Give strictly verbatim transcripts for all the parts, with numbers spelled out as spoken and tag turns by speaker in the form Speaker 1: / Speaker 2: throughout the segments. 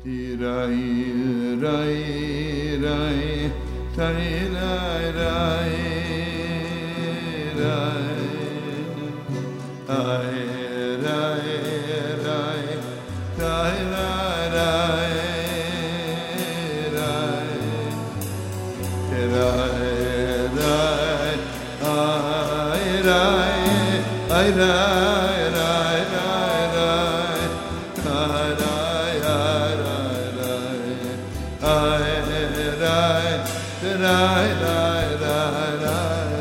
Speaker 1: Rai, rai, rai, tai, rai, rai, rai, ai, rai, rai, tai, rai, rai, rai, rai, rai, ai, rai, ai, rai, rai, rai, rai, rai, rai, rai, rai, rai.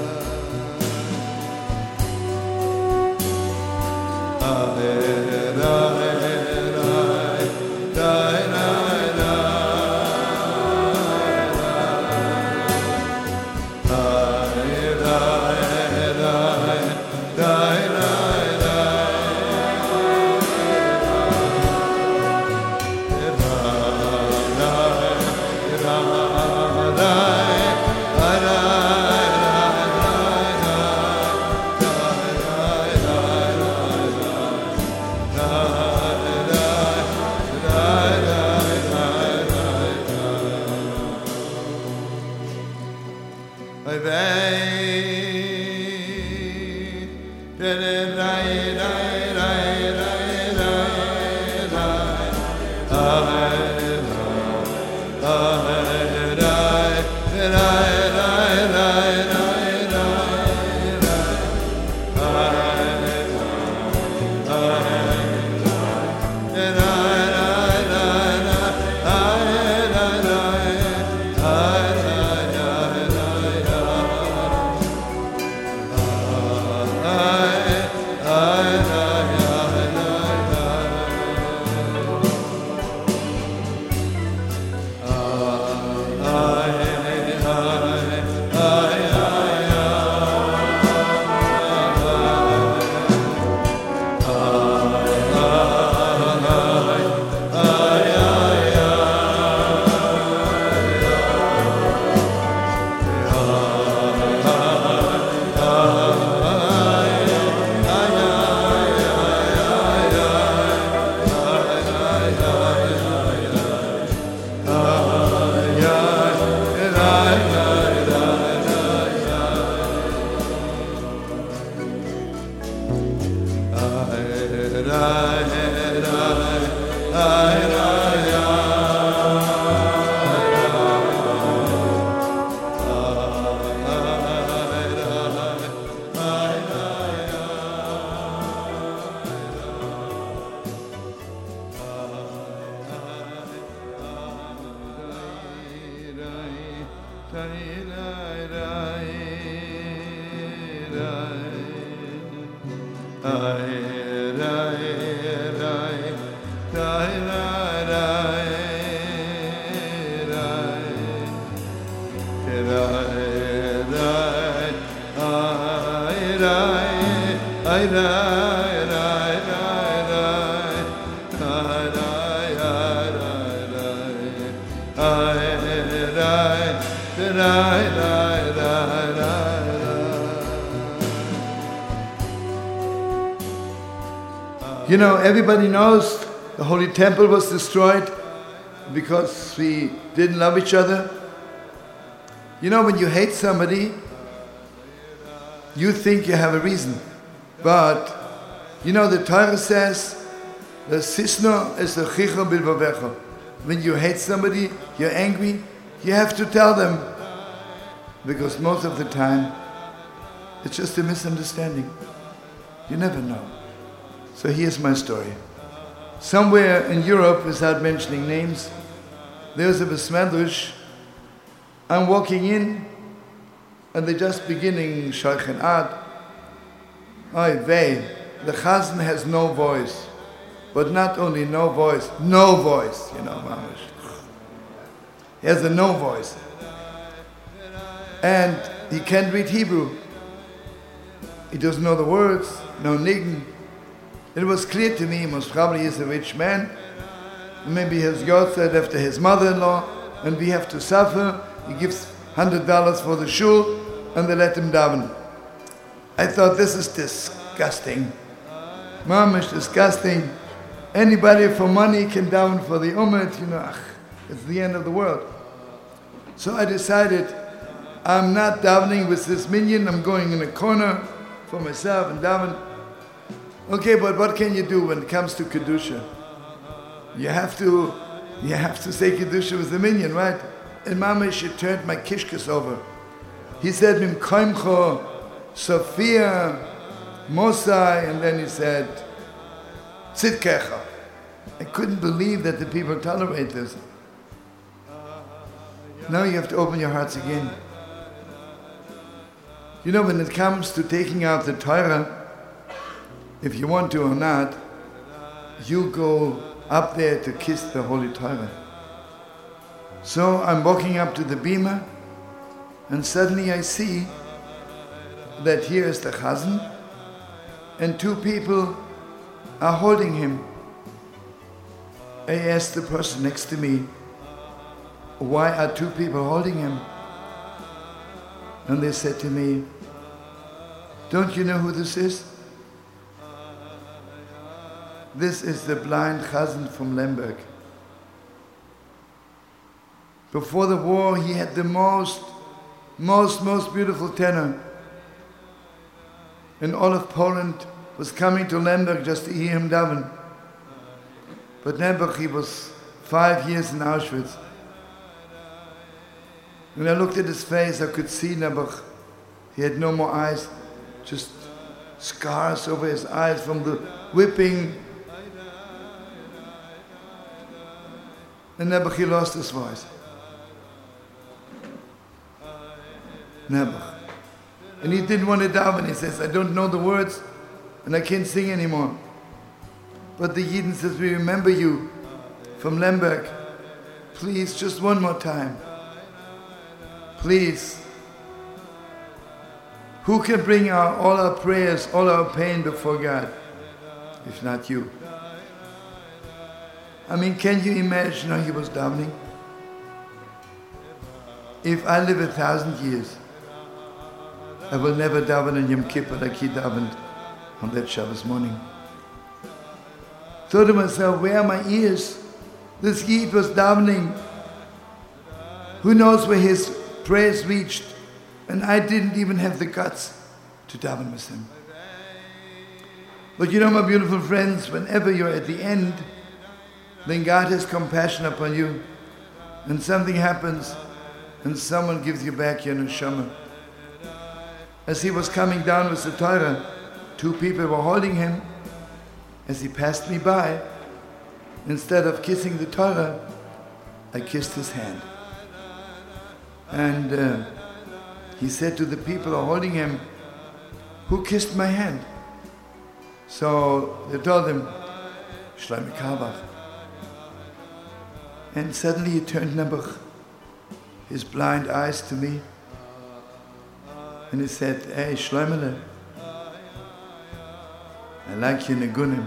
Speaker 1: You know, everybody knows the Holy Temple was destroyed because we didn't love each other. You know, when you hate somebody, you think you have a reason. But, you know, the Torah says, the sisno is the chicha bilvavecha. When you hate somebody, you're angry, you have to tell them. Because most of the time, it's just a misunderstanding. You never know. So here's my story. Somewhere in Europe, without mentioning names, there's a besmedrash. I'm walking in, and they're just beginning Shaychen Ad. Oy vey, the chazan has no voice. But not only no voice, no voice, you know, mamash. He has a no voice. And he can't read Hebrew. He doesn't know the words, no niggin. It was clear to me, most probably he's a rich man. Maybe his God said after his mother-in-law, and we have to suffer, he gives one hundred dollars for the shul, and they let him daven. I thought, this is disgusting. Mamish, disgusting. anybody for money can daven for the ummah, you know, it's the end of the world. So I decided, I'm not davening with this minyan, I'm going in a corner for myself and daven. Okay, but what can you do when it comes to Kedusha? You have to, you have to say Kedusha with the minyan, right? And Mamash, it turned my kishkas over. He said, Mim Koimcho, Sophia, Mosai, and then he said, Tzidkecha. I couldn't believe that the people tolerate this. Now you have to open your hearts again. You know, when it comes to taking out the Torah, if you want to or not, you go up there to kiss the Holy Torah. So I'm walking up to the bima, and suddenly I see that here is the Chazan, and two people are holding him. I asked the person next to me, why are two people holding him? And they said to me, don't you know who this is? This is the blind Chazan from Lemberg. Before the war, he had the most, most, most beautiful tenor. And all of Poland was coming to Lemberg just to hear him daven. But Nebuch, he was five years in Auschwitz. When I looked at his face, I could see Nebuch. He had no more eyes, just scars over his eyes from the whipping. And Nebuch, he lost his voice. Nebuch. And he didn't want to daven. He says, I don't know the words and I can't sing anymore. But the Yidden says, we remember you from Lemberg. Please, just one more time. Please. Who can bring our, all our prayers, all our pain before God, if not you? I mean, can you imagine how he was davening? If I live a thousand years, I will never daven on Yom Kippur like he davened on that Shabbos morning. Thought to myself, where are my ears? This Yid was davening. Who knows where his prayers reached? And I didn't even have the guts to daven with him. But you know, my beautiful friends, whenever you're at the end, then God has compassion upon you, and something happens, and someone gives you back your neshama. As he was coming down with the Torah, two people were holding him. As he passed me by, instead of kissing the Torah, I kissed his hand. And uh, he said to the people who are holding him, who kissed my hand? So they told him, Shlomo Carlebach. And suddenly he turned Nebuch, his blind eyes to me, and he said, hey, Shlomo, I like your Negunim.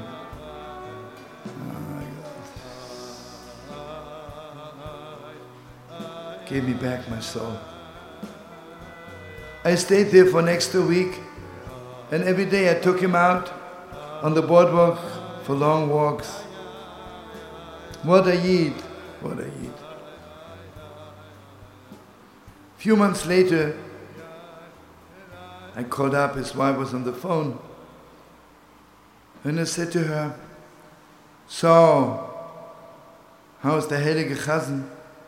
Speaker 1: Oh, gave me back my soul. I stayed there for next a week, and every day I took him out on the boardwalk for long walks. What a Yid, what a Yid. A few months later, I called up, his wife was on the phone, and I said to her, so, how's the Heilige Chazan?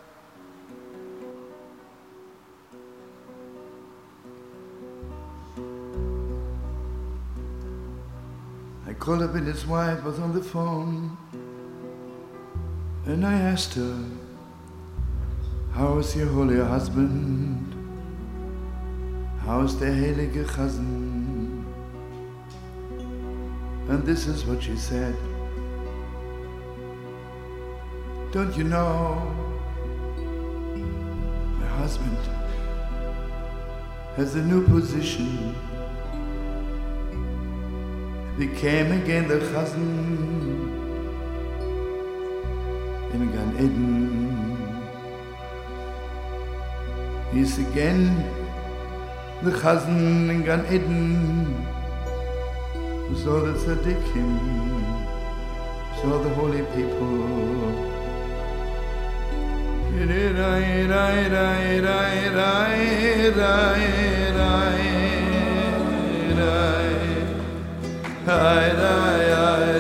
Speaker 1: I called up and his wife was on the phone, and I asked her, how's your holy husband? How's the Heilige Chazan? And this is what she said. Don't you know, my husband has a new position. Became again the Chazan in Gan Eden. He's again the Chazan in Gan Eden. So the tzaddikim, so all the holy people. Rai, rai, rai, rai, rai, rai.